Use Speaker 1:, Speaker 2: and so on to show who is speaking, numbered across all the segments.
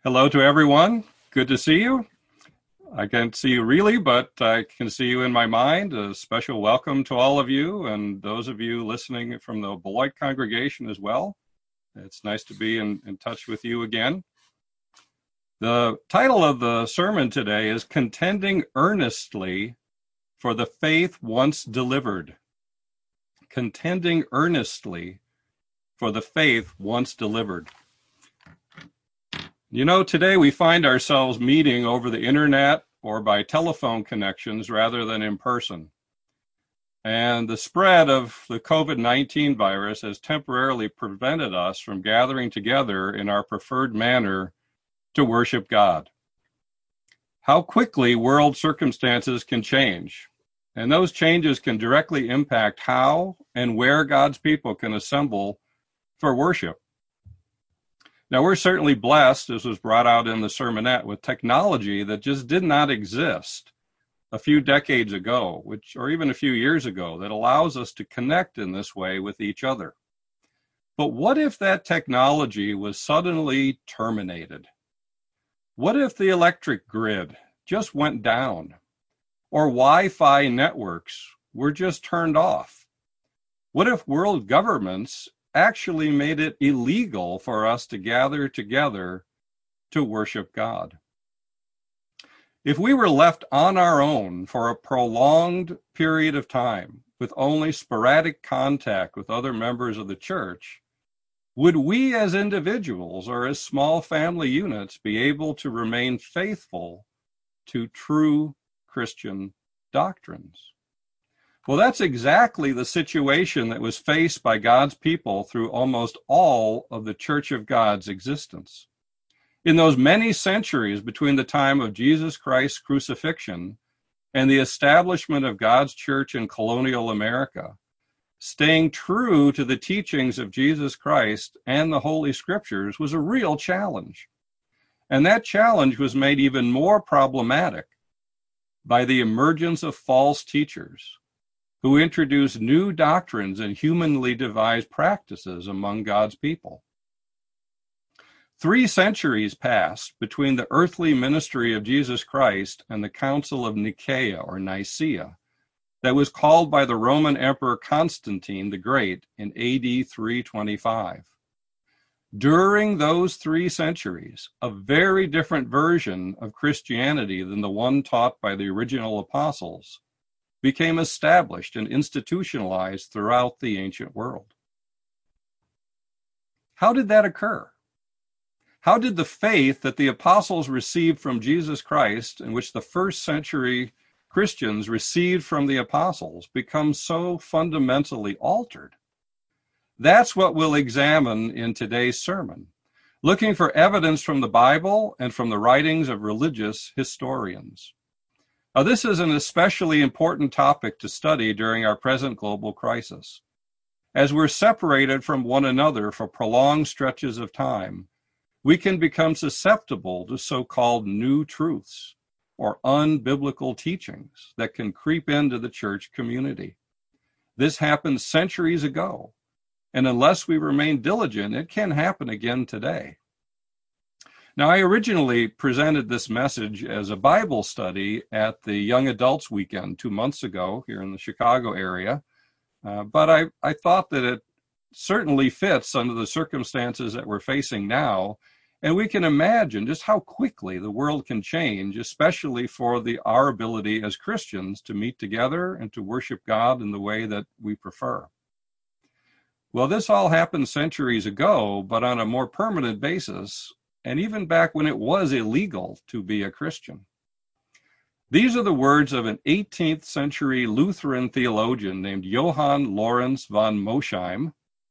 Speaker 1: Hello to everyone. Good to see you. I can't see you really, but I can see you in my mind. A special welcome to all of you and those of you listening from the Beloit congregation as well. It's nice to be in touch with you again. The title of the sermon today is Contending Earnestly for the Faith Once Delivered. Contending earnestly for the faith once delivered. You know, today we find ourselves meeting over the internet or by telephone connections rather than in person. And the spread of the COVID-19 virus has temporarily prevented us from gathering together in our preferred manner to worship God. How quickly world circumstances can change, and those changes can directly impact how and where God's people can assemble for worship. Now, we're certainly blessed, as was brought out in the sermonette, with technology that just did not exist a few decades ago, or even a few years ago, that allows us to connect in this way with each other. But what if that technology was suddenly terminated? What if the electric grid just went down? Or Wi-Fi networks were just turned off? What if world governments actually made it illegal for us to gather together to worship God? If we were left on our own for a prolonged period of time with only sporadic contact with other members of the church, would we as individuals or as small family units be able to remain faithful to true Christian doctrines? Well, that's exactly the situation that was faced by God's people through almost all of the Church of God's existence. In those many centuries between the time of Jesus Christ's crucifixion and the establishment of God's church in colonial America, staying true to the teachings of Jesus Christ and the Holy Scriptures was a real challenge. And that challenge was made even more problematic by the emergence of false teachers who introduced new doctrines and humanly devised practices among God's people. 3 centuries passed between the earthly ministry of Jesus Christ and the Council of Nicaea or Nicaea that was called by the Roman Emperor Constantine the Great in AD 325. During those 3 centuries, a very different version of Christianity than the one taught by the original apostles became established and institutionalized throughout the ancient world. How did that occur? How did the faith that the apostles received from Jesus Christ, and which the first century Christians received from the apostles, become so fundamentally altered? That's what we'll examine in today's sermon, looking for evidence from the Bible and from the writings of religious historians. Now, this is an especially important topic to study during our present global crisis. As we're separated from one another for prolonged stretches of time, we can become susceptible to so-called new truths or unbiblical teachings that can creep into the church community. This happened centuries ago, and unless we remain diligent, it can happen again today. Now, I originally presented this message as a Bible study at the Young Adults Weekend 2 months ago here in the Chicago area, but I thought that it certainly fits under the circumstances that we're facing now, and we can imagine just how quickly the world can change, especially for our ability as Christians to meet together and to worship God in the way that we prefer. Well, this all happened centuries ago, but on a more permanent basis, and even back when it was illegal to be a Christian. These are the words of an 18th century Lutheran theologian named Johann Lorenz von Mosheim,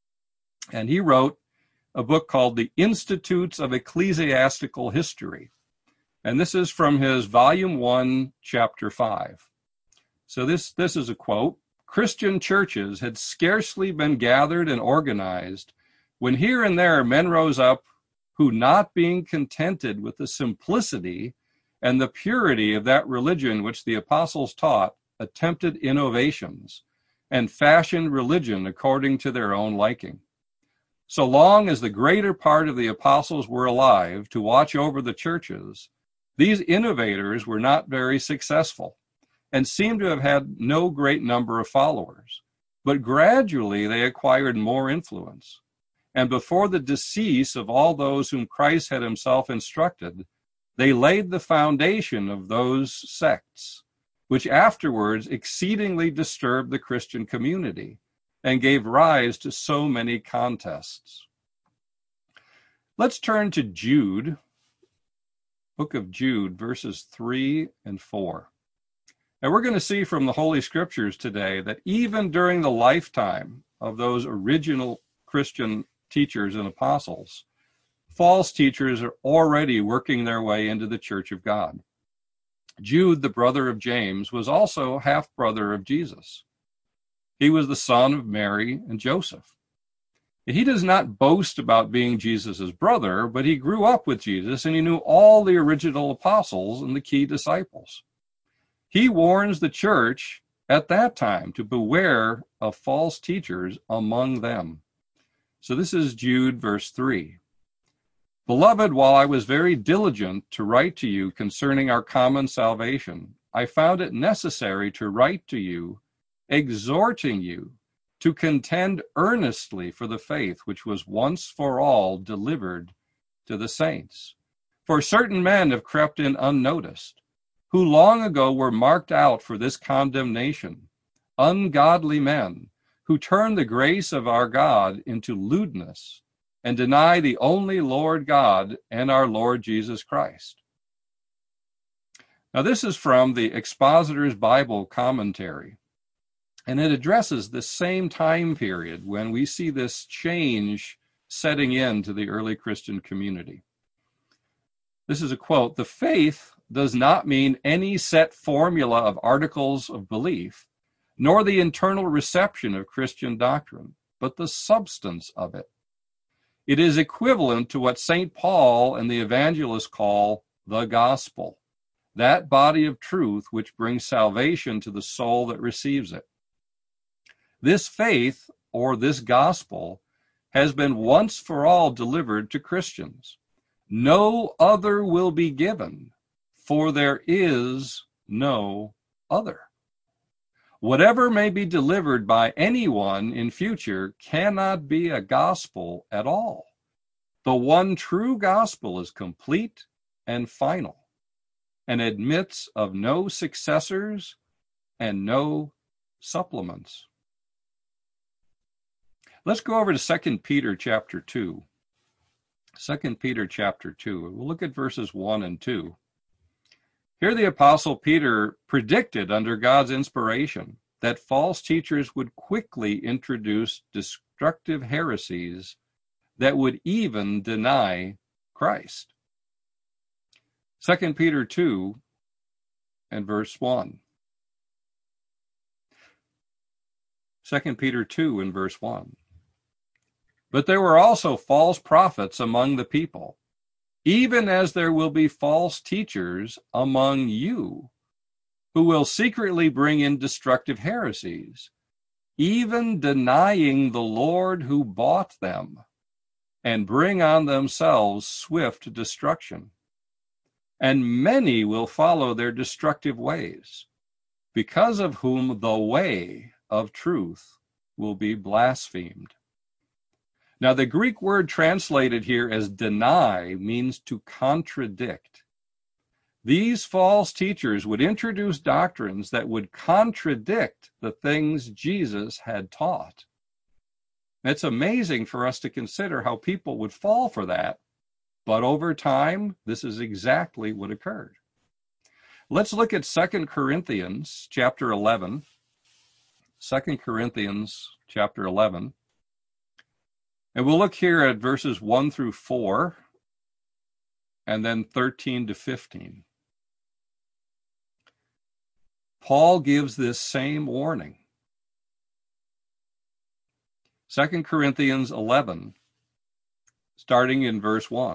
Speaker 1: and he wrote a book called The Institutes of Ecclesiastical History, and this is from his volume 1, chapter 5. So this is a quote: "Christian churches had scarcely been gathered and organized when here and there men rose up who, not being contented with the simplicity and the purity of that religion which the apostles taught, attempted innovations and fashioned religion according to their own liking. So long as the greater part of the apostles were alive to watch over the churches, these innovators were not very successful and seem to have had no great number of followers. But gradually they acquired more influence. And before the decease of all those whom Christ had himself instructed, they laid the foundation of those sects, which afterwards exceedingly disturbed the Christian community and gave rise to so many contests. Let's turn to Jude, book of Jude, verses 3 and 4. And we're going to see from the Holy Scriptures today that even during the lifetime of those original Christian teachers and apostles, false teachers are already working their way into the Church of God. Jude, the brother of James, was also half-brother of Jesus. He was the son of Mary and Joseph. He does not boast about being Jesus' brother, but he grew up with Jesus and he knew all the original apostles and the key disciples. He warns the church at that time to beware of false teachers among them. So this is Jude, verse 3. Beloved, while I was very diligent to write to you concerning our common salvation, I found it necessary to write to you, exhorting you to contend earnestly for the faith which was once for all delivered to the saints. For certain men have crept in unnoticed, who long ago were marked out for this condemnation, ungodly men who turn the grace of our God into lewdness and deny the only Lord God and our Lord Jesus Christ. Now this is from the Expositor's Bible Commentary, and it addresses the same time period when we see this change setting in to the early Christian community. This is a quote: "The faith does not mean any set formula of articles of belief, nor the internal reception of Christian doctrine, but the substance of it. It is equivalent to what St. Paul and the evangelists call the gospel, that body of truth which brings salvation to the soul that receives it. This faith, or this gospel, has been once for all delivered to Christians. No other will be given, for there is no other. Whatever may be delivered by anyone in future cannot be a gospel at all. The one true gospel is complete and final, and admits of no successors and no supplements." Let's go over to 2 Peter chapter 2. 2 Peter chapter 2. We'll look at verses 1 and 2. Here the Apostle Peter predicted under God's inspiration that false teachers would quickly introduce destructive heresies that would even deny Christ. 2 Peter 2 and verse 1. 2 Peter 2 and verse 1. "But there were also false prophets among the people, even as there will be false teachers among you, who will secretly bring in destructive heresies, even denying the Lord who bought them, and bring on themselves swift destruction. And many will follow their destructive ways, because of whom the way of truth will be blasphemed." Now, the Greek word translated here as deny means to contradict. These false teachers would introduce doctrines that would contradict the things Jesus had taught. It's amazing for us to consider how people would fall for that, but over time, this is exactly what occurred. Let's look at 2 Corinthians chapter 11. 2 Corinthians chapter 11. And we'll look here at verses 1 through 4, and then 13 to 15. Paul gives this same warning. 2 Corinthians 11, starting in verse 1.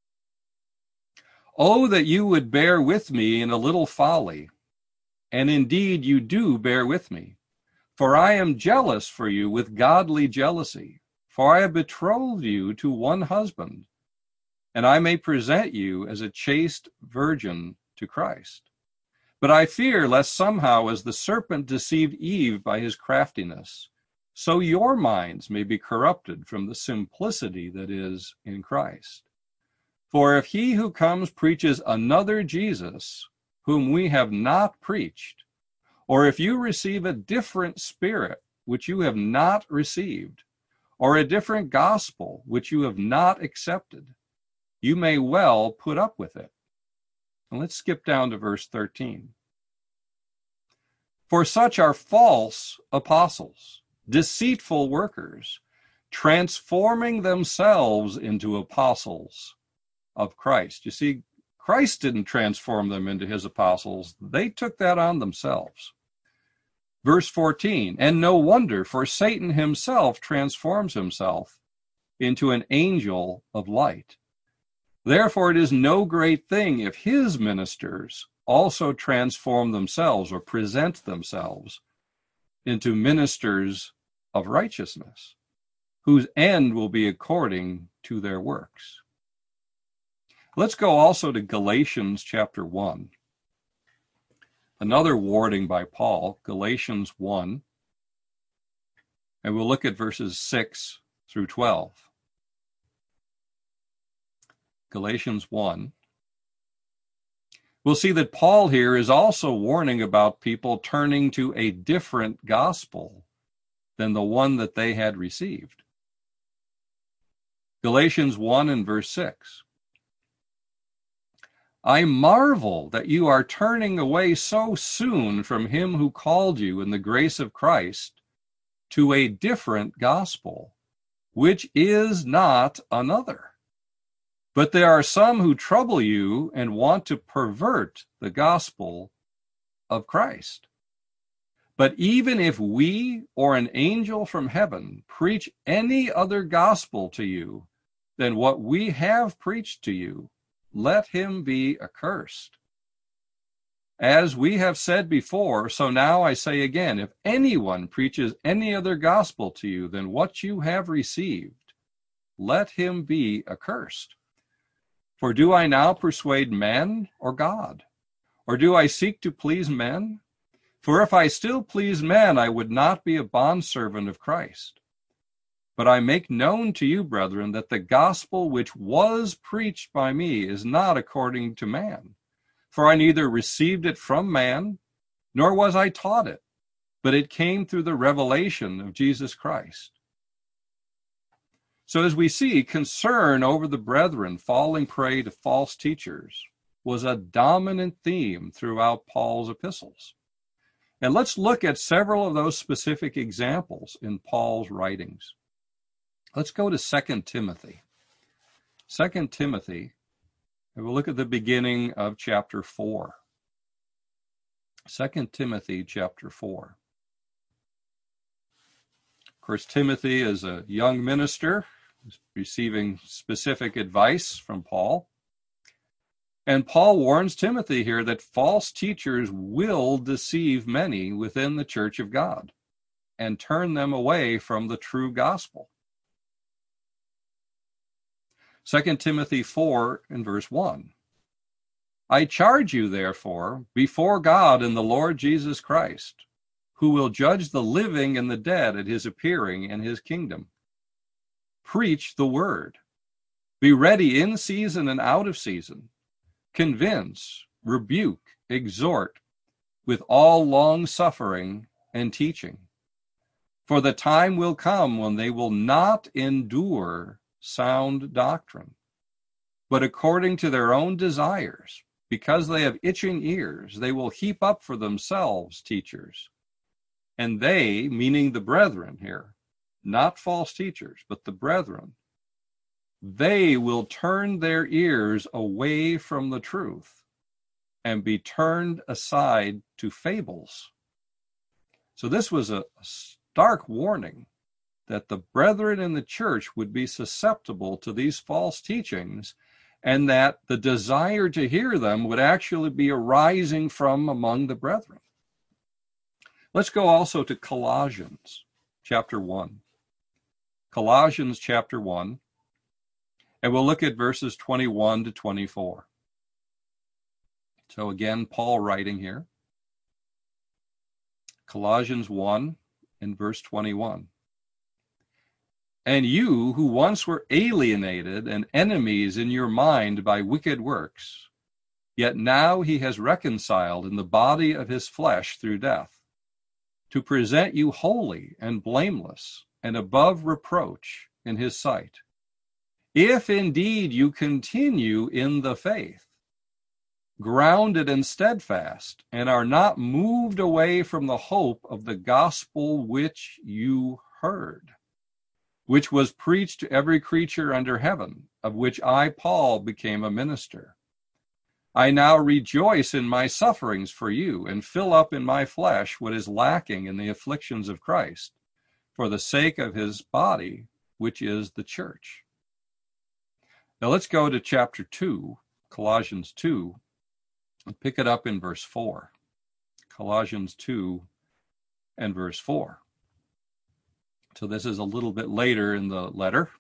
Speaker 1: "Oh, that you would bear with me in a little folly, and indeed you do bear with me. For I am jealous for you with godly jealousy. For I have betrothed you to one husband, and I may present you as a chaste virgin to Christ. But I fear lest somehow, as the serpent deceived Eve by his craftiness, so your minds may be corrupted from the simplicity that is in Christ. For if he who comes preaches another Jesus, whom we have not preached, or if you receive a different spirit which you have not received, or a different gospel which you have not accepted, you may well put up with it. And let's skip down to verse 13. For such are false apostles, deceitful workers, transforming themselves into apostles of Christ. You see, Christ didn't transform them into his apostles. They took that on themselves. Verse 14, and no wonder, for Satan himself transforms himself into an angel of light. Therefore, it is no great thing if his ministers also transform themselves or present themselves into ministers of righteousness, whose end will be according to their works. Let's go also to Galatians chapter 1. Another warning by Paul, Galatians 1, and we'll look at verses 6 through 12. Galatians 1. We'll see that Paul here is also warning about people turning to a different gospel than the one that they had received. Galatians 1 and verse 6. I marvel that you are turning away so soon from him who called you in the grace of Christ to a different gospel, which is not another. But there are some who trouble you and want to pervert the gospel of Christ. But even if we or an angel from heaven preach any other gospel to you than what we have preached to you, let him be accursed. As we have said before, so now I say again, if anyone preaches any other gospel to you than what you have received, let him be accursed. For do I now persuade men or God? Or do I seek to please men? For if I still please men, I would not be a bondservant of Christ. But I make known to you, brethren, that the gospel which was preached by me is not according to man. For I neither received it from man, nor was I taught it, but it came through the revelation of Jesus Christ. So as we see, concern over the brethren falling prey to false teachers was a dominant theme throughout Paul's epistles. And let's look at several of those specific examples in Paul's writings. Let's go to 2 Timothy. 2 Timothy, and we'll look at the beginning of chapter 4. 2 Timothy chapter 4. Of course, Timothy is a young minister receiving specific advice from Paul. And Paul warns Timothy here that false teachers will deceive many within the church of God and turn them away from the true gospel. 2 Timothy 4 and verse 1. I charge you, therefore, before God and the Lord Jesus Christ, who will judge the living and the dead at his appearing in his kingdom. Preach the word. Be ready in season and out of season. Convince, rebuke, exhort with all long suffering and teaching. For the time will come when they will not endure sound doctrine, but according to their own desires, because they have itching ears, they will heap up for themselves teachers. And they, meaning the brethren here, not false teachers, but the brethren, they will turn their ears away from the truth and be turned aside to fables. So this was a stark warning that the brethren in the church would be susceptible to these false teachings, and that the desire to hear them would actually be arising from among the brethren. Let's go also to Colossians chapter 1. Colossians chapter 1, and we'll look at verses 21 to 24. So again, Paul writing here. Colossians 1 and verse 21. And you who once were alienated and enemies in your mind by wicked works, yet now he has reconciled in the body of his flesh through death, to present you holy and blameless and above reproach in his sight. If indeed you continue in the faith, grounded and steadfast, and are not moved away from the hope of the gospel which you heard, which was preached to every creature under heaven, of which I, Paul, became a minister. I now rejoice in my sufferings for you, and fill up in my flesh what is lacking in the afflictions of Christ, for the sake of his body, which is the church. Now let's go to chapter 2, Colossians 2, and pick it up in verse 4. Colossians 2 and verse 4. So this is a little bit later in the letter.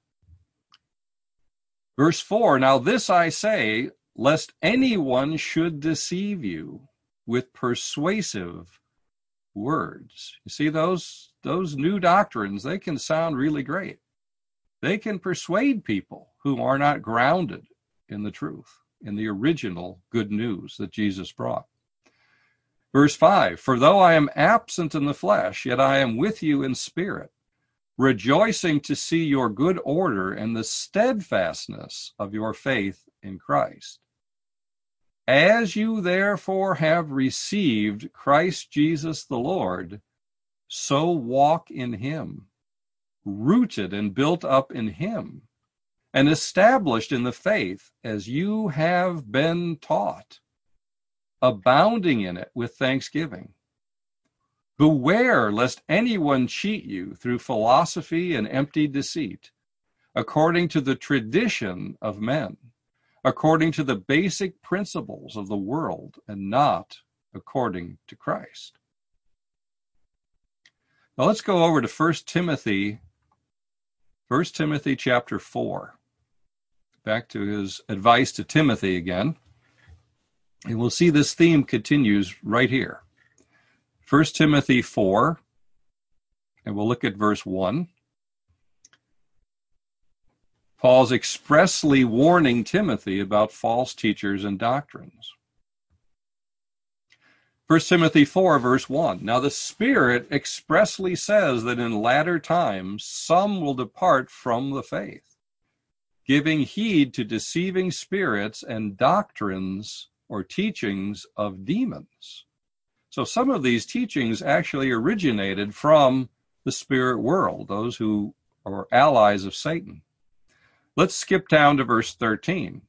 Speaker 1: Verse 4, now this I say, lest anyone should deceive you with persuasive words. You see, those new doctrines, they can sound really great. They can persuade people who are not grounded in the truth, in the original good news that Jesus brought. Verse 5, for though I am absent in the flesh, yet I am with you in spirit, rejoicing to see your good order and the steadfastness of your faith in Christ. As you therefore have received Christ Jesus the Lord, so walk in him, rooted and built up in him, and established in the faith as you have been taught, abounding in it with thanksgiving. Beware lest anyone cheat you through philosophy and empty deceit, according to the tradition of men, according to the basic principles of the world, and not according to Christ. Now let's go over to 1 Timothy chapter 4. Back to his advice to Timothy again. And we'll see this theme continues right here. 1 Timothy 4, and we'll look at verse 1. Paul's expressly warning Timothy about false teachers and doctrines. 1 Timothy 4, verse 1. Now the Spirit expressly says that in latter times some will depart from the faith, giving heed to deceiving spirits and doctrines or teachings of demons. So some of these teachings actually originated from the spirit world, those who are allies of Satan. Let's skip down to verse 13.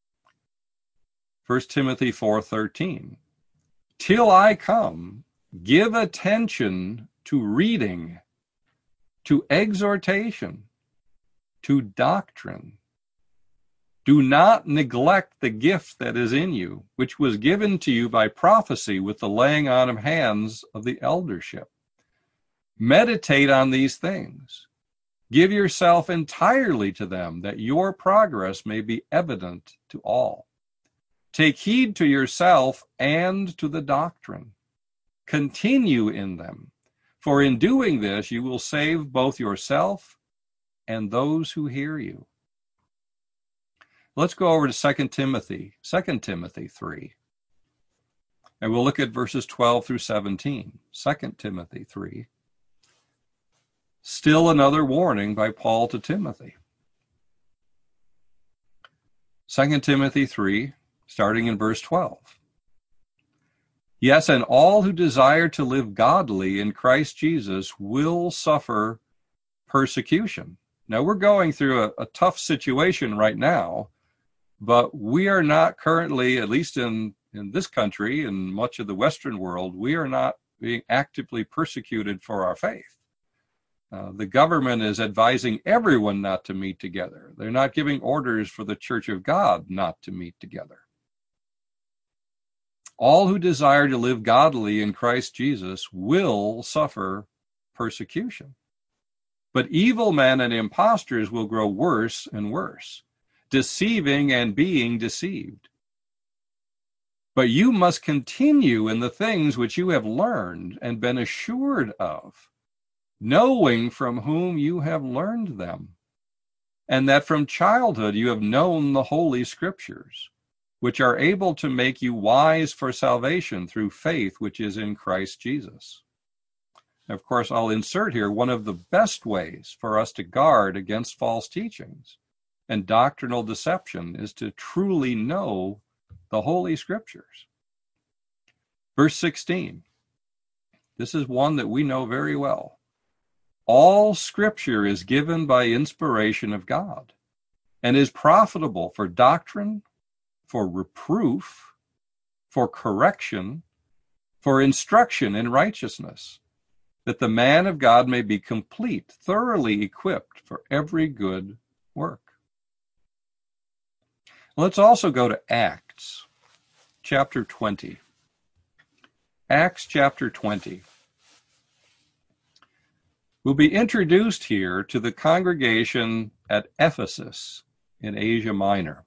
Speaker 1: 1 Timothy 4:13. Till I come, give attention to reading, to exhortation, to doctrine. Do not neglect the gift that is in you, which was given to you by prophecy with the laying on of hands of the eldership. Meditate on these things. Give yourself entirely to them, that your progress may be evident to all. Take heed to yourself and to the doctrine. Continue in them, for in doing this you will save both yourself and those who hear you. Let's go over to 2 Timothy 3. And we'll look at verses 12 through 17. 2 Timothy 3. Still another warning by Paul to Timothy. 2 Timothy 3, starting in verse 12. Yes, and all who desire to live godly in Christ Jesus will suffer persecution. Now, we're going through a tough situation right now, but we are not currently, at least in this country and much of the Western world, we are not being actively persecuted for our faith. The government is advising everyone not to meet together. They're not giving orders for the Church of God not to meet together. All who desire to live godly in Christ Jesus will suffer persecution. But evil men and impostors will grow worse and worse, deceiving and being deceived. But you must continue in the things which you have learned and been assured of, knowing from whom you have learned them, and that from childhood you have known the Holy Scriptures, which are able to make you wise for salvation through faith which is in Christ Jesus. Of course, I'll insert here one of the best ways for us to guard against false teachings and doctrinal deception is to truly know the Holy Scriptures. Verse 16. This is one that we know very well. All Scripture is given by inspiration of God and is profitable for doctrine, for reproof, for correction, for instruction in righteousness, that the man of God may be complete, thoroughly equipped for every good work. Let's also go to Acts chapter 20. Acts chapter 20. We'll be introduced here to the congregation at Ephesus in Asia Minor.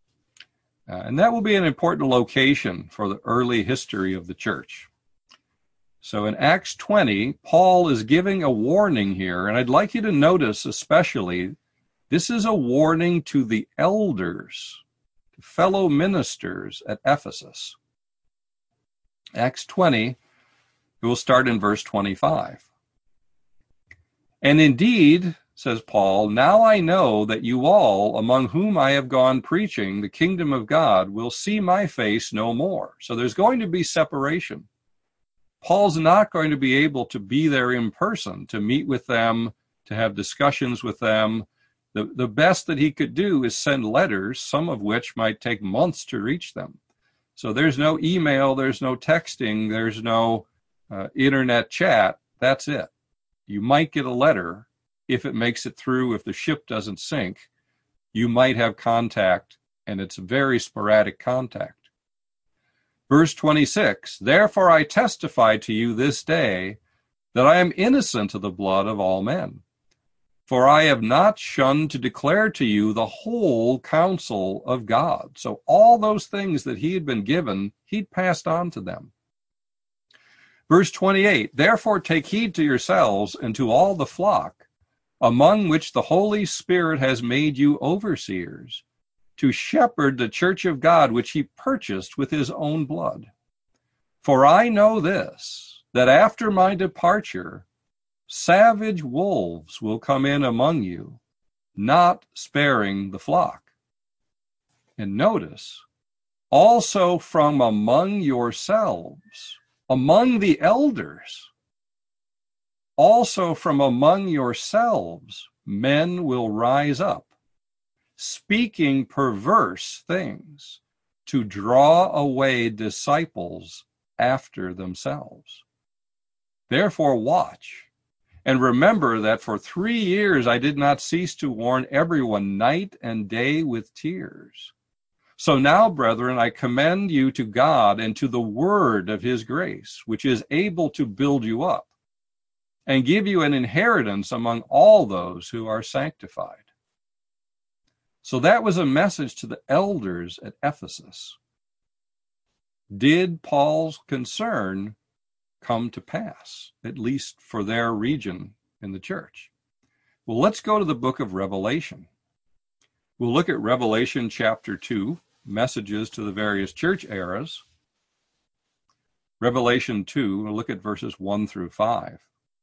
Speaker 1: And that will be an important location for the early history of the church. So in Acts 20, Paul is giving a warning here, and I'd like you to notice especially, this is a warning to the elders, to fellow ministers at Ephesus. Acts 20, we'll start in verse 25. And indeed, says Paul, now I know that you all, among whom I have gone preaching the kingdom of God, will see my face no more. So there's going to be separation. Paul's not going to be able to be there in person, to meet with them, to have discussions with them. The best that he could do is send letters, some of which might take months to reach them. So there's no email, there's no texting, there's no internet chat. That's it. You might get a letter if it makes it through, if the ship doesn't sink. You might have contact, and it's very sporadic contact. Verse 26, therefore I testify to you this day that I am innocent of the blood of all men. For I have not shunned to declare to you the whole counsel of God. So all those things that he had been given, he'd passed on to them. Verse 28, therefore take heed to yourselves and to all the flock, among which the Holy Spirit has made you overseers, to shepherd the church of God, which he purchased with his own blood. For I know this, that after my departure, savage wolves will come in among you, not sparing the flock. And notice, also from among yourselves, among the elders, also from among yourselves, men will rise up, speaking perverse things, to draw away disciples after themselves. Therefore watch, and remember that for 3 years I did not cease to warn everyone night and day with tears. So now, brethren, I commend you to God and to the word of his grace, which is able to build you up and give you an inheritance among all those who are sanctified. So that was a message to the elders at Ephesus. Did Paul's concern come to pass, at least for their region in the church? Well, let's go to the book of Revelation. We'll look at Revelation chapter 2, messages to the various church eras. Revelation 2, we'll look at verses 1 through 5.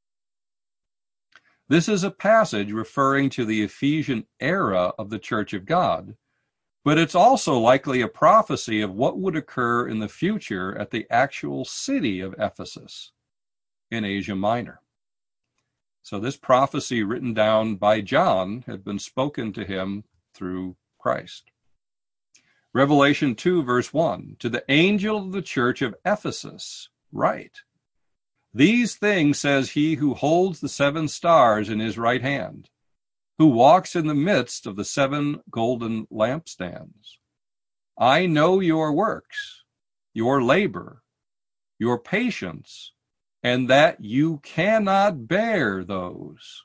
Speaker 1: This is a passage referring to the Ephesian era of the Church of God, but it's also likely a prophecy of what would occur in the future at the actual city of Ephesus in Asia Minor. So this prophecy written down by John had been spoken to him through Christ. Revelation 2, verse 1, to the angel of the church of Ephesus, write, these things says he who holds the 7 stars in his right hand, who walks in the midst of the 7 golden lampstands. I know your works, your labor, your patience, and that you cannot bear those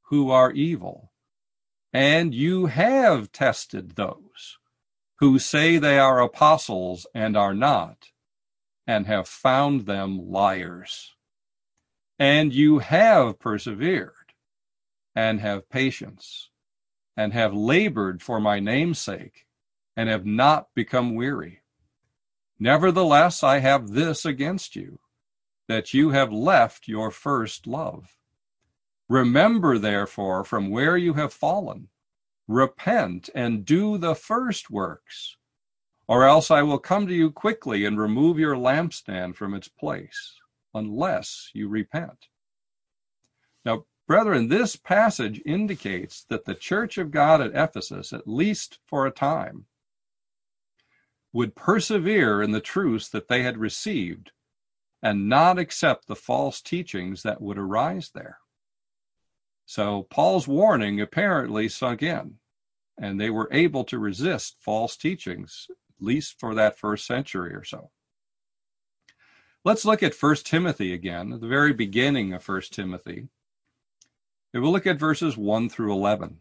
Speaker 1: who are evil, and you have tested those who say they are apostles and are not, and have found them liars. And you have persevered, and have patience, and have labored for my name's sake, and have not become weary. Nevertheless, I have this against you, that you have left your first love. Remember, therefore, from where you have fallen, repent and do the first works, or else I will come to you quickly and remove your lampstand from its place, unless you repent. Now, brethren, this passage indicates that the church of God at Ephesus, at least for a time, would persevere in the truths that they had received and not accept the false teachings that would arise there. So Paul's warning apparently sunk in, and they were able to resist false teachings, at least for that first century or so. Let's look at 1 Timothy again, at the very beginning of 1 Timothy. And we'll look at verses 1 through 11.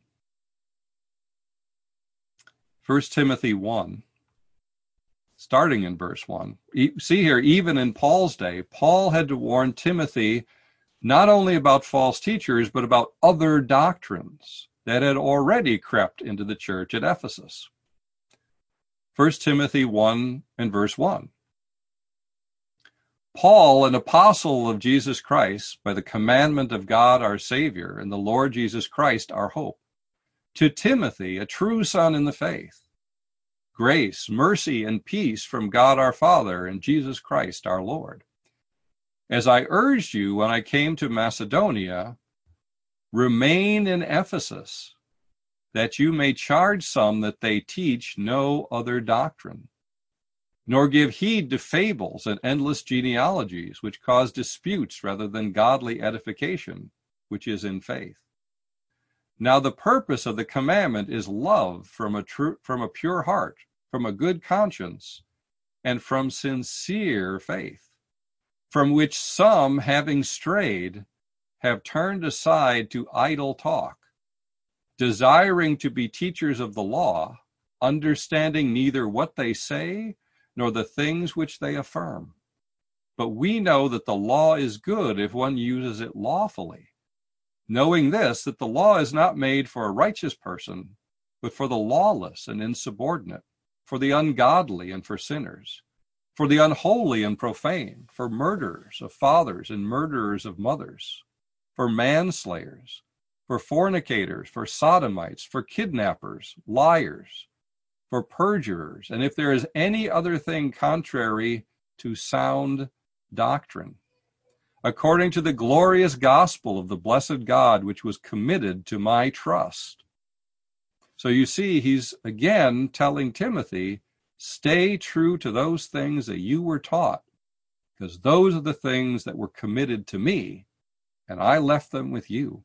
Speaker 1: 1 Timothy 1, starting in verse 1. See here, even in Paul's day, Paul had to warn Timothy not only about false teachers, but about other doctrines that had already crept into the church at Ephesus. 1 Timothy 1 and verse 1. Paul, an apostle of Jesus Christ, by the commandment of God our Savior, and the Lord Jesus Christ our hope, to Timothy, a true son in the faith, grace, mercy, and peace from God our Father and Jesus Christ our Lord. As I urged you when I came to Macedonia, remain in Ephesus, that you may charge some that they teach no other doctrine, nor give heed to fables and endless genealogies, which cause disputes rather than godly edification, which is in faith. Now the purpose of the commandment is love from a pure heart, from a good conscience, and from sincere faith, from which some, having strayed, have turned aside to idle talk, desiring to be teachers of the law, understanding neither what they say nor the things which they affirm. But we know that the law is good if one uses it lawfully, knowing this, that the law is not made for a righteous person, but for the lawless and insubordinate, for the ungodly and for sinners, for the unholy and profane, for murderers of fathers and murderers of mothers, for manslayers, for fornicators, for sodomites, for kidnappers, liars, for perjurers, and if there is any other thing contrary to sound doctrine, according to the glorious gospel of the blessed God, which was committed to my trust. So you see, he's again telling Timothy, stay true to those things that you were taught, because those are the things that were committed to me, and I left them with you.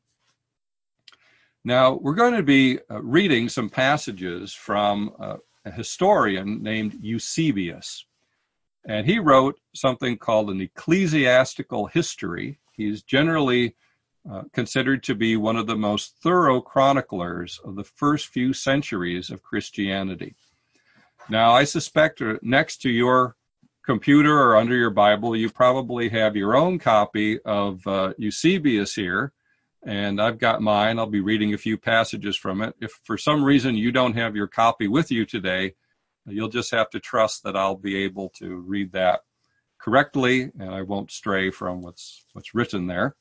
Speaker 1: Now, we're going to be reading some passages from a historian named Eusebius, and he wrote something called an ecclesiastical history. He's generally considered to be one of the most thorough chroniclers of the first few centuries of Christianity. Now, I suspect next to your computer or under your Bible, you probably have your own copy of Eusebius here, and I've got mine. I'll be reading a few passages from it. If for some reason you don't have your copy with you today, you'll just have to trust that I'll be able to read that correctly, and I won't stray from what's written there.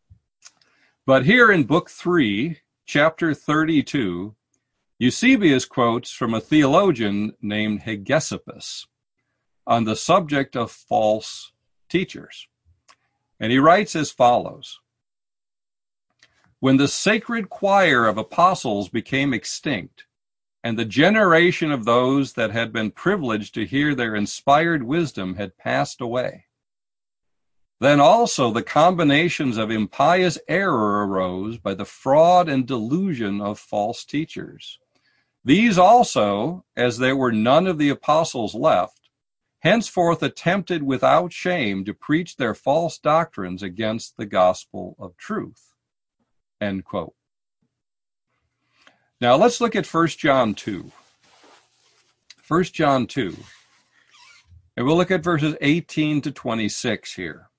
Speaker 1: But here in Book 3, Chapter 32, Eusebius quotes from a theologian named Hegesippus on the subject of false teachers. And he writes as follows: When the sacred choir of apostles became extinct, and the generation of those that had been privileged to hear their inspired wisdom had passed away, then also the combinations of impious error arose by the fraud and delusion of false teachers. These also, as there were none of the apostles left, henceforth attempted without shame to preach their false doctrines against the gospel of truth. End quote. Now let's look at 1 John 2. 1 John 2. And we'll look at verses 18 to 26 here.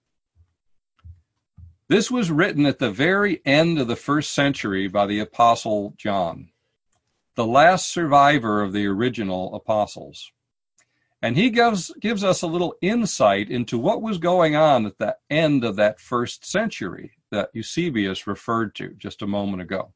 Speaker 1: This was written at the very end of the first century by the Apostle John, the last survivor of the original apostles. And he gives us a little insight into what was going on at the end of that first century that Eusebius referred to just a moment ago.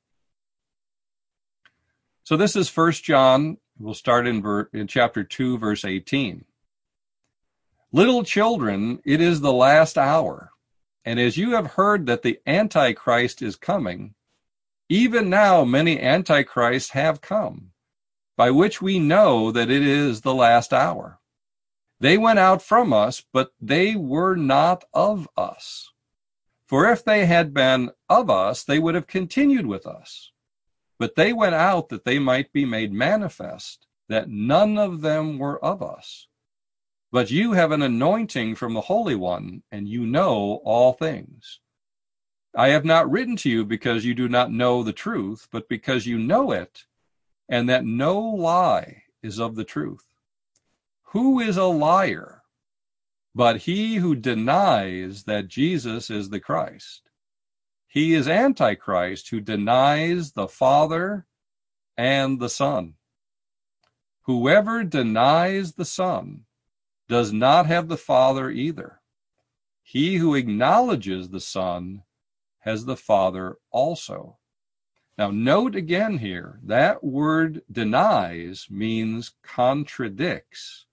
Speaker 1: So this is 1 John. We'll start in chapter 2, verse 18. Little children, it is the last hour. And as you have heard that the Antichrist is coming, even now many Antichrists have come, by which we know that it is the last hour. They went out from us, but they were not of us. For if they had been of us, they would have continued with us. But they went out that they might be made manifest, that none of them were of us. But you have an anointing from the Holy One, and you know all things. I have not written to you because you do not know the truth, but because you know it, and that no lie is of the truth. Who is a liar but he who denies that Jesus is the Christ? He is Antichrist who denies the Father and the Son. Whoever denies the Son does not have the Father either. He who acknowledges the Son has the Father also. Now note again here, that word denies means contradicts.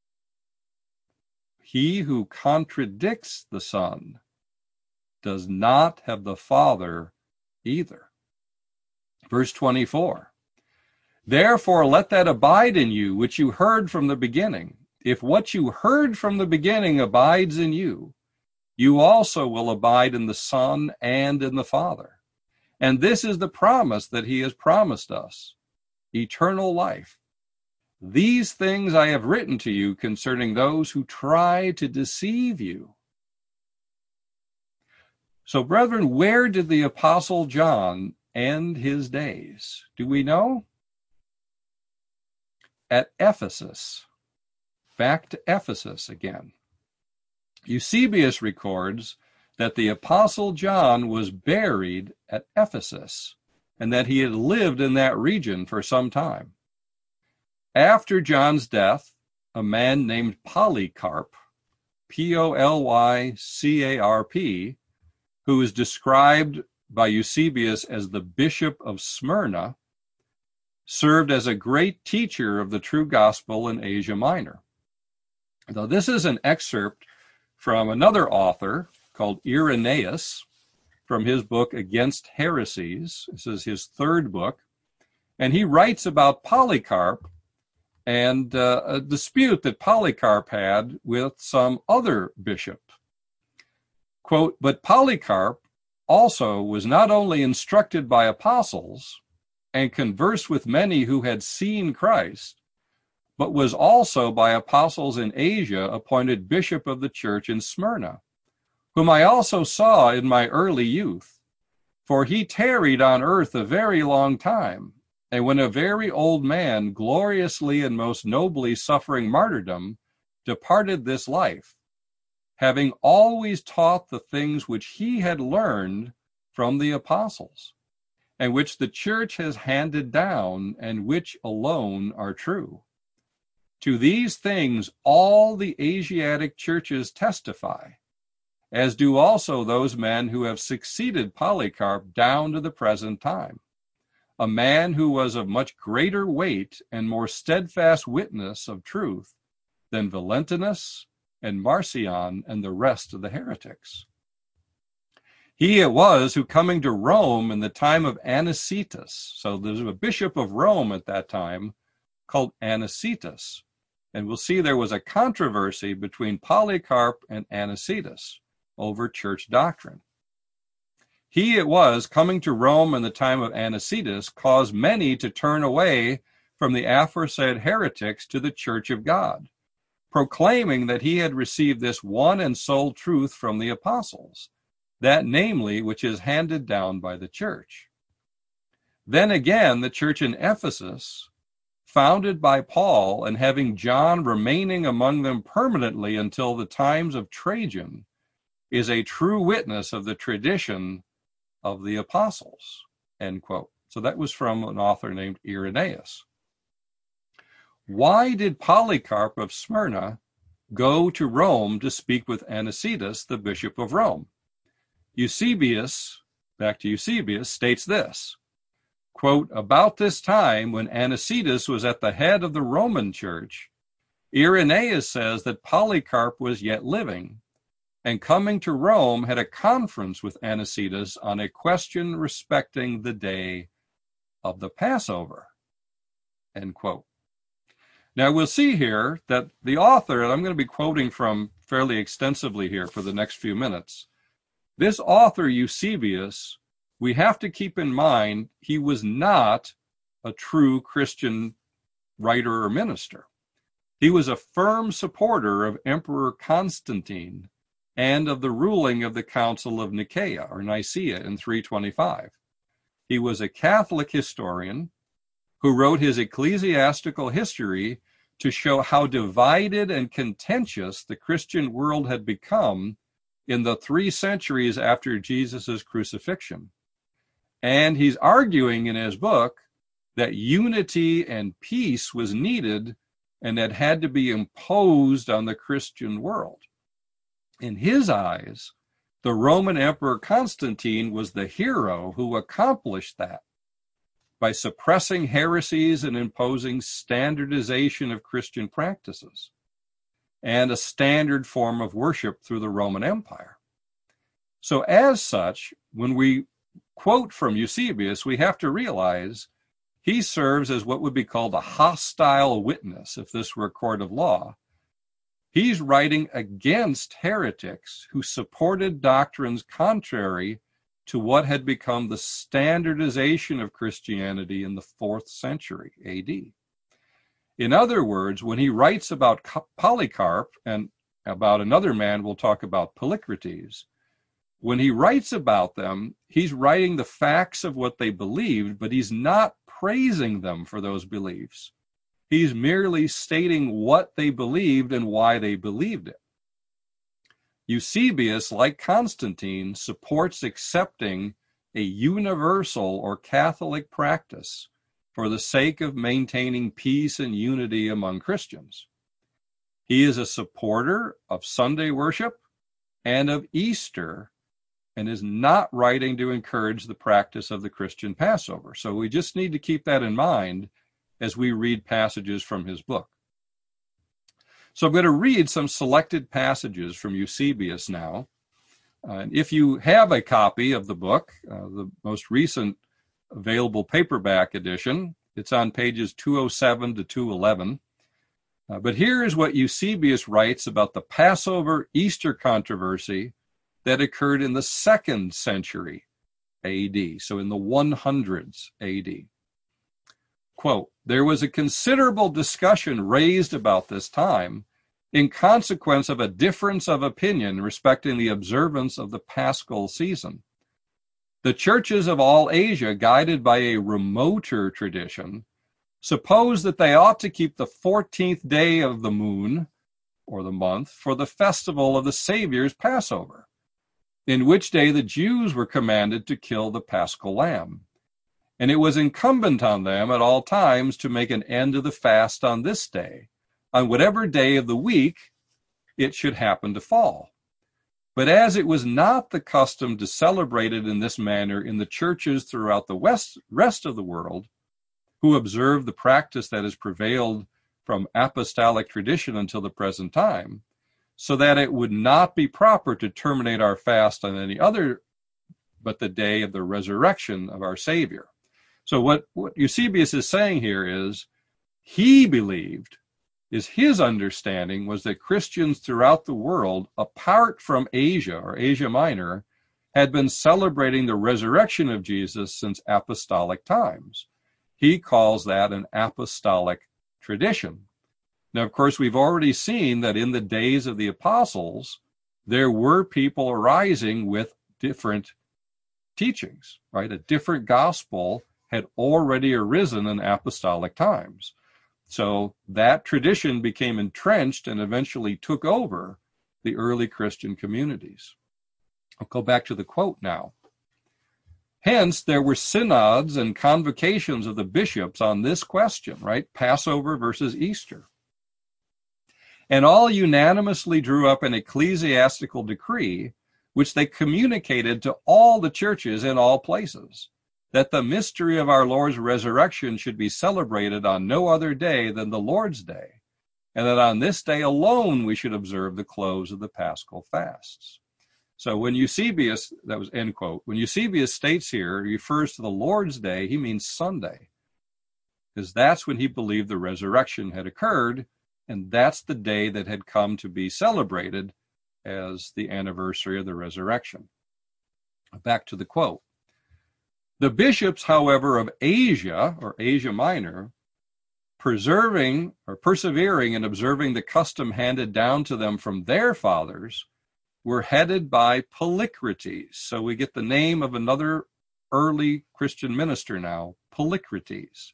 Speaker 1: He who contradicts the Son does not have the Father either. Verse 24, therefore let that abide in you which you heard from the beginning. If what you heard from the beginning abides in you, you also will abide in the Son and in the Father. And this is the promise that he has promised us, eternal life. These things I have written to you concerning those who try to deceive you. So, brethren, where did the Apostle John end his days? Do we know? At Ephesus. Back to Ephesus again. Eusebius records that the Apostle John was buried at Ephesus and that he had lived in that region for some time. After John's death, a man named Polycarp, Polycarp, who is described by Eusebius as the Bishop of Smyrna, served as a great teacher of the true gospel in Asia Minor. Now, this is an excerpt from another author called Irenaeus from his book Against Heresies. This is his third book. And he writes about Polycarp and a dispute that Polycarp had with some other bishop. Quote, but Polycarp also was not only instructed by apostles and conversed with many who had seen Christ, but was also by apostles in Asia appointed bishop of the church in Smyrna, whom I also saw in my early youth. For he tarried on earth a very long time, and when a very old man, gloriously and most nobly suffering martyrdom, departed this life, having always taught the things which he had learned from the apostles, and which the church has handed down, and which alone are true. To these things all the Asiatic churches testify, as do also those men who have succeeded Polycarp down to the present time, a man who was of much greater weight and more steadfast witness of truth than Valentinus and Marcion and the rest of the heretics. He it was who, coming to Rome in the time of Anicetus, so there's a bishop of Rome at that time called Anicetus, and we'll see there was a controversy between Polycarp and Anicetus over church doctrine. He it was, coming to Rome in the time of Anicetus, caused many to turn away from the aforesaid heretics to the church of God, proclaiming that he had received this one and sole truth from the apostles, that namely which is handed down by the church. Then again, the church in Ephesus, founded by Paul and having John remaining among them permanently until the times of Trajan, is a true witness of the tradition of the apostles, end quote. So that was from an author named Irenaeus. Why did Polycarp of Smyrna go to Rome to speak with Anicetus, the bishop of Rome? Eusebius, back to Eusebius, states this, quote, about this time when Anicetus was at the head of the Roman church, Irenaeus says that Polycarp was yet living, and coming to Rome had a conference with Anicetus on a question respecting the day of the Passover, end quote. Now we'll see here that the author, and I'm going to be quoting from fairly extensively here for the next few minutes, this author Eusebius, we have to keep in mind he was not a true Christian writer or minister. He was a firm supporter of Emperor Constantine and of the ruling of the Council of Nicaea or Nicaea in 325. He was a Catholic historian who wrote his ecclesiastical history to show how divided and contentious the Christian world had become in the 3 centuries after Jesus' crucifixion. And he's arguing in his book that unity and peace was needed and that had to be imposed on the Christian world. In his eyes, the Roman Emperor Constantine was the hero who accomplished that by suppressing heresies and imposing standardization of Christian practices and a standard form of worship through the Roman Empire. So as such, when we quote from Eusebius, we have to realize he serves as what would be called a hostile witness if this were a court of law. He's writing against heretics who supported doctrines contrary to what had become the standardization of Christianity in the 4th century AD. In other words, when he writes about Polycarp and about another man we'll talk about, Polycrates, when he writes about them, he's writing the facts of what they believed, but he's not praising them for those beliefs. He's merely stating what they believed and why they believed it. Eusebius, like Constantine, supports accepting a universal or Catholic practice for the sake of maintaining peace and unity among Christians. He is a supporter of Sunday worship and of Easter and is not writing to encourage the practice of the Christian Passover. So we just need to keep that in mind as we read passages from his book. So I'm going to read some selected passages from Eusebius now. And if you have a copy of the book, the most recent available paperback edition, it's on pages 207 to 211. But here is what Eusebius writes about the Passover Easter controversy that occurred in the 2nd century AD, so in the 100s AD. Quote, there was a considerable discussion raised about this time in consequence of a difference of opinion respecting the observance of the Paschal season. The churches of all Asia, guided by a remoter tradition, supposed that they ought to keep the 14th day of the moon, or the month, for the festival of the Savior's Passover, in which day the Jews were commanded to kill the Paschal lamb. And it was incumbent on them at all times to make an end of the fast on this day, on whatever day of the week it should happen to fall. But as it was not the custom to celebrate it in this manner in the churches throughout the rest of the world, who observed the practice that has prevailed from apostolic tradition until the present time, so that it would not be proper to terminate our fast on any other but the day of the resurrection of our Savior. So what Eusebius is saying here is, he believed, his understanding was that Christians throughout the world, apart from Asia or Asia Minor, had been celebrating the resurrection of Jesus since apostolic times. He calls that an apostolic tradition. Now, of course, we've already seen that in the days of the apostles, there were people arising with different teachings, right? A different gospel had already arisen in apostolic times. So that tradition became entrenched and eventually took over the early Christian communities. I'll go back to the quote now. Hence, there were synods and convocations of the bishops on this question, right? Passover versus Easter. And all unanimously drew up an ecclesiastical decree, which they communicated to all the churches in all places, that the mystery of our Lord's resurrection should be celebrated on no other day than the Lord's Day, and that on this day alone we should observe the close of the Paschal fasts. So when Eusebius, that was end quote, when Eusebius states here, he refers to the Lord's Day, he means Sunday, because that's when he believed the resurrection had occurred, and that's the day that had come to be celebrated as the anniversary of the resurrection. Back to the quote. The bishops, however, of Asia, or Asia Minor, persevering in observing the custom handed down to them from their fathers, were headed by Polycrates. So we get the name of another early Christian minister now, Polycrates.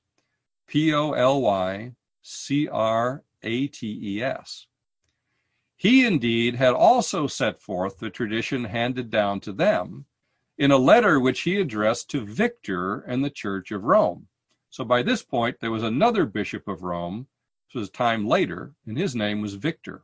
Speaker 1: Polycrates. He indeed had also set forth the tradition handed down to them in a letter which he addressed to Victor and the Church of Rome. So by this point, there was another bishop of Rome, this was time later, and his name was Victor.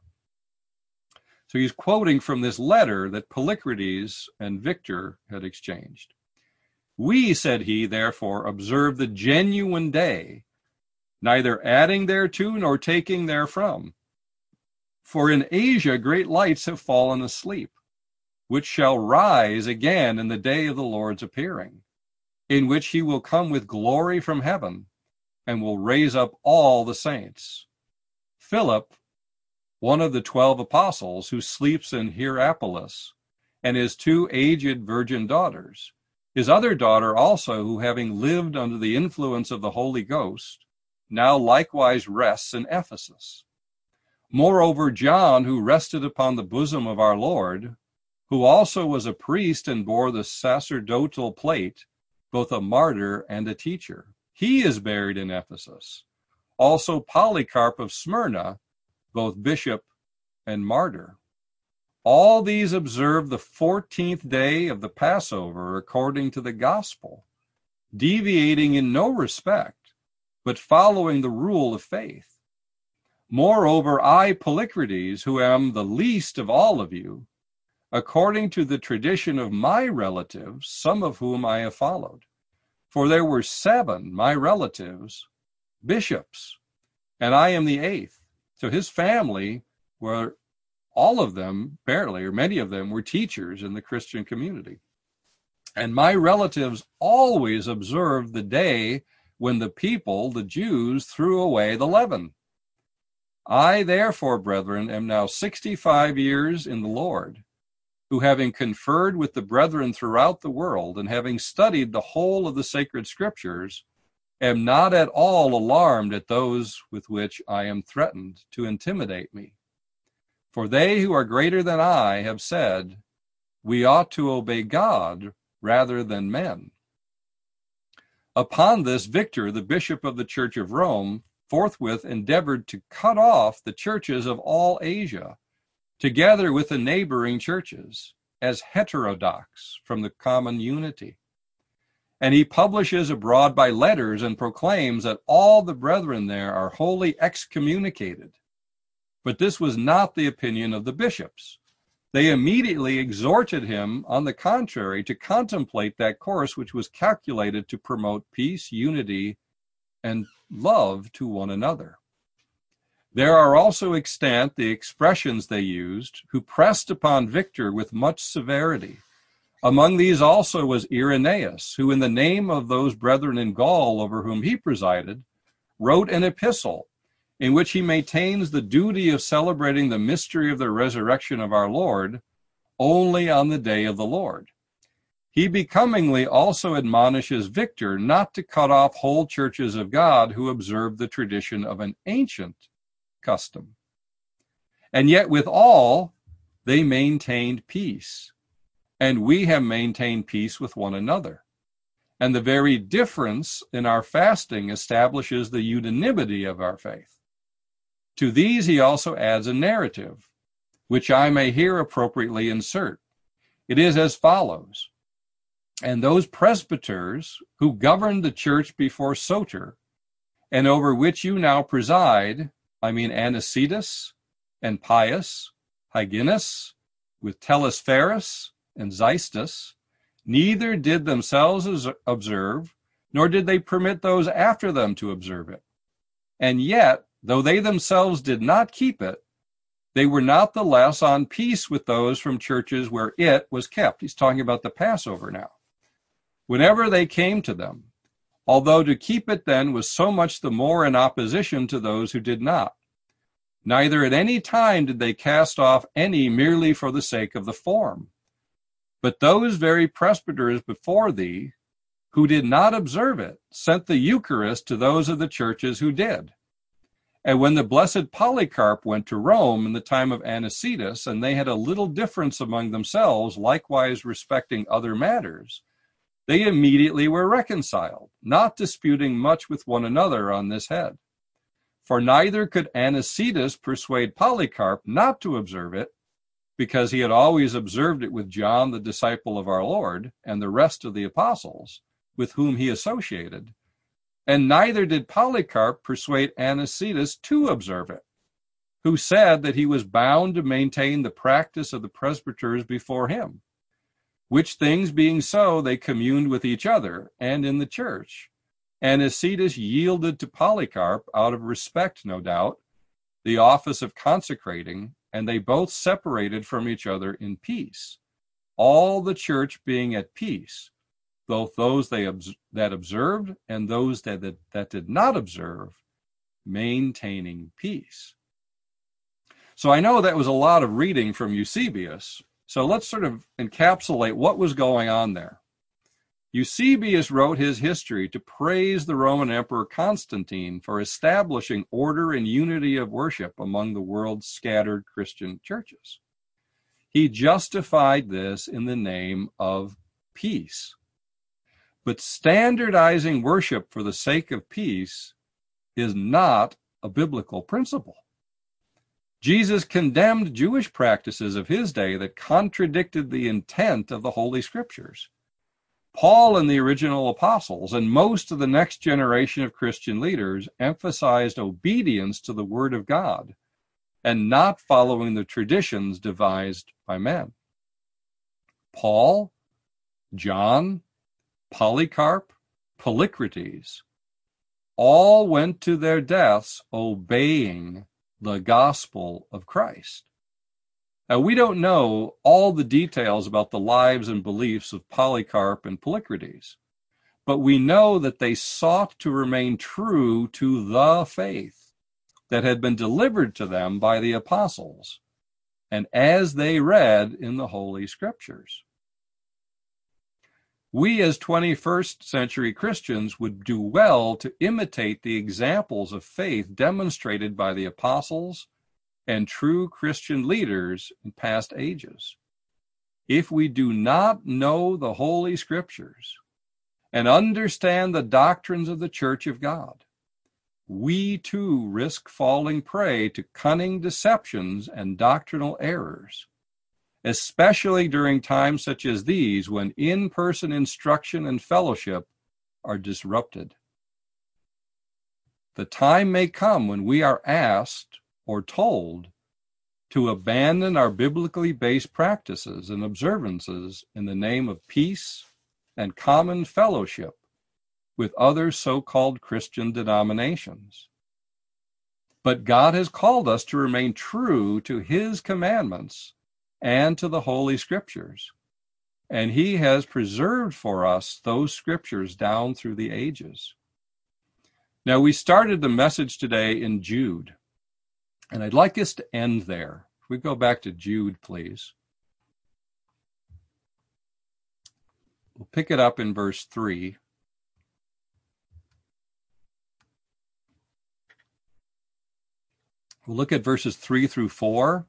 Speaker 1: So he's quoting from this letter that Polycrates and Victor had exchanged. We, said he, therefore, observe the genuine day, neither adding thereto nor taking therefrom. For in Asia great lights have fallen asleep, which shall rise again in the day of the Lord's appearing, in which he will come with glory from heaven, and will raise up all the saints. Philip, one of the 12 apostles, who sleeps in Hierapolis, and his 2 aged virgin daughters, his other daughter also, who having lived under the influence of the Holy Ghost, now likewise rests in Ephesus. Moreover, John, who rested upon the bosom of our Lord, who also was a priest and bore the sacerdotal plate, both a martyr and a teacher. He is buried in Ephesus. Also Polycarp of Smyrna, both bishop and martyr. All these observe the 14th day of the Passover according to the gospel, deviating in no respect, but following the rule of faith. Moreover, I, Polycrates, who am the least of all of you, according to the tradition of my relatives, some of whom I have followed, for there were 7, my relatives, bishops, and I am the 8th. So his family were, all of them, apparently, or many of them, were teachers in the Christian community. And my relatives always observed the day when the people, the Jews, threw away the leaven. I, therefore, brethren, am now 65 years in the Lord, who, having conferred with the brethren throughout the world, and having studied the whole of the sacred scriptures, am not at all alarmed at those with which I am threatened to intimidate me. For they who are greater than I have said, we ought to obey God rather than men. Upon this, Victor, the bishop of the Church of Rome, forthwith endeavored to cut off the churches of all Asia, together with the neighboring churches, as heterodox from the common unity. And he publishes abroad by letters and proclaims that all the brethren there are wholly excommunicated. But this was not the opinion of the bishops. They immediately exhorted him, on the contrary, to contemplate that course which was calculated to promote peace, unity, and love to one another. There are also extant the expressions they used, who pressed upon Victor with much severity. Among these also was Irenaeus, who in the name of those brethren in Gaul over whom he presided, wrote an epistle in which he maintains the duty of celebrating the mystery of the resurrection of our Lord only on the day of the Lord. He becomingly also admonishes Victor not to cut off whole churches of God who observe the tradition of an ancient custom. And yet with all, they maintained peace. And we have maintained peace with one another. And the very difference in our fasting establishes the unanimity of our faith. To these he also adds a narrative, which I may here appropriately insert. It is as follows. And those presbyters who governed the church before Soter, and over which you now preside, I mean Anicetus and Pius, Hyginus, with Telesphorus and Xystus, neither did themselves observe, nor did they permit those after them to observe it. And yet, though they themselves did not keep it, they were not the less on peace with those from churches where it was kept. He's talking about the Passover now. Whenever they came to them, although to keep it then was so much the more in opposition to those who did not. Neither at any time did they cast off any merely for the sake of the form. But those very presbyters before thee, who did not observe it, sent the Eucharist to those of the churches who did. And when the blessed Polycarp went to Rome in the time of Anicetus, and they had a little difference among themselves, likewise respecting other matters, they immediately were reconciled, not disputing much with one another on this head. For neither could Anicetus persuade Polycarp not to observe it, because he had always observed it with John, the disciple of our Lord, and the rest of the apostles, with whom he associated. And neither did Polycarp persuade Anicetus to observe it, who said that he was bound to maintain the practice of the presbyters before him. Which things being so, they communed with each other and in the church. Anicetus yielded to Polycarp, out of respect, no doubt, the office of consecrating, and they both separated from each other in peace, all the church being at peace, both those that observed and those that did not observe, maintaining peace. So I know that was a lot of reading from Eusebius. So let's sort of encapsulate what was going on there. Eusebius wrote his history to praise the Roman Emperor Constantine for establishing order and unity of worship among the world's scattered Christian churches. He justified this in the name of peace. But standardizing worship for the sake of peace is not a biblical principle. Jesus condemned Jewish practices of his day that contradicted the intent of the Holy Scriptures. Paul and the original apostles and most of the next generation of Christian leaders emphasized obedience to the Word of God and not following the traditions devised by men. Paul, John, Polycarp, Polycrates, all went to their deaths obeying the gospel of Christ. Now, we don't know all the details about the lives and beliefs of Polycarp and Polycrates, but we know that they sought to remain true to the faith that had been delivered to them by the apostles, and as they read in the Holy Scriptures. We as 21st century Christians would do well to imitate the examples of faith demonstrated by the apostles and true Christian leaders in past ages. If we do not know the Holy Scriptures and understand the doctrines of the Church of God, we too risk falling prey to cunning deceptions and doctrinal errors, especially during times such as these when in-person instruction and fellowship are disrupted. The time may come when we are asked or told to abandon our biblically based practices and observances in the name of peace and common fellowship with other so-called Christian denominations. But God has called us to remain true to His commandments and to the Holy Scriptures, and He has preserved for us those Scriptures down through the ages. Now, we started the message today in Jude, and I'd like us to end there. If we go back to Jude, please. We'll pick it up in verse 3. We'll look at verses 3 through 4,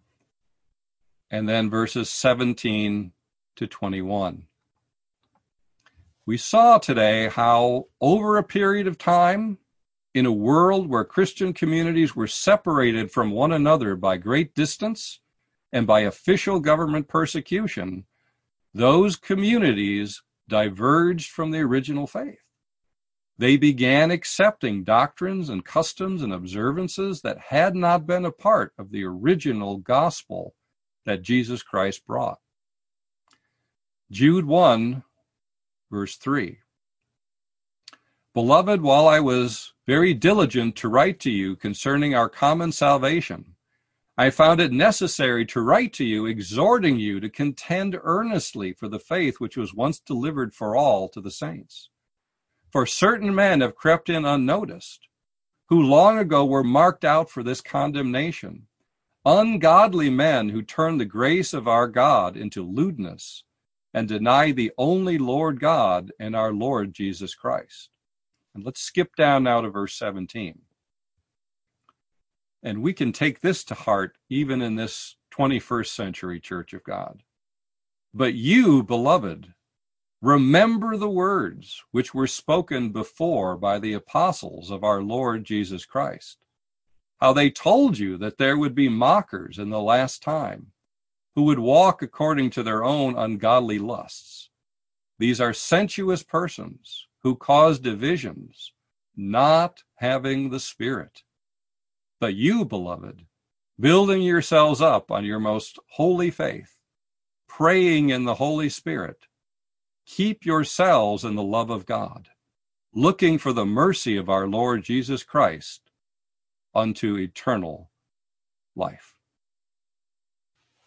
Speaker 1: and then verses 17 to 21. We saw today how over a period of time, in a world where Christian communities were separated from one another by great distance and by official government persecution, those communities diverged from the original faith. They began accepting doctrines and customs and observances that had not been a part of the original gospel that Jesus Christ brought. Jude 1, verse 3. Beloved, while I was very diligent to write to you concerning our common salvation, I found it necessary to write to you, exhorting you to contend earnestly for the faith which was once delivered for all to the saints. For certain men have crept in unnoticed, who long ago were marked out for this condemnation, ungodly men who turn the grace of our God into lewdness and deny the only Lord God and our Lord Jesus Christ. And let's skip down now to verse 17. And we can take this to heart even in this 21st century Church of God. But you, beloved, remember the words which were spoken before by the apostles of our Lord Jesus Christ, how they told you that there would be mockers in the last time, who would walk according to their own ungodly lusts. These are sensuous persons who cause divisions, not having the Spirit. But you, beloved, building yourselves up on your most holy faith, praying in the Holy Spirit, keep yourselves in the love of God, looking for the mercy of our Lord Jesus Christ unto eternal life.